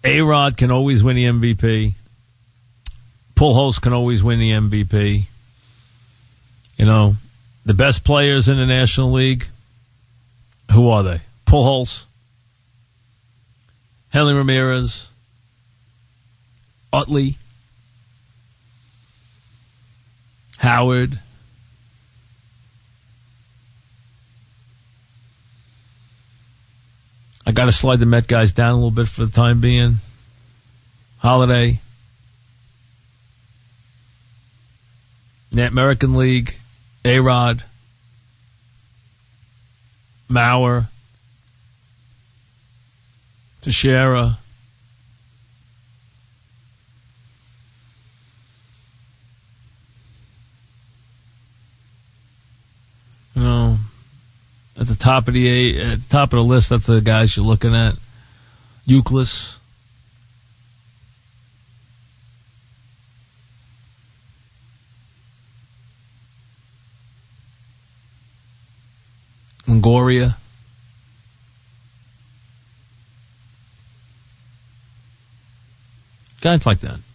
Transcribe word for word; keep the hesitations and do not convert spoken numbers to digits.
A-Rod can always win the M V P. Pujols can always win the M V P. You know, the best players in the National League, who are they? Pujols, Hanley Ramirez, Utley, Howard. I got to slide the Met guys down a little bit for the time being. Holiday. The American League. A-Rod. Mauer. Teixeira. You know, at the top of the eight, at the top of the list, that's the guys you're looking at. Euclid. Longoria. Guys like that.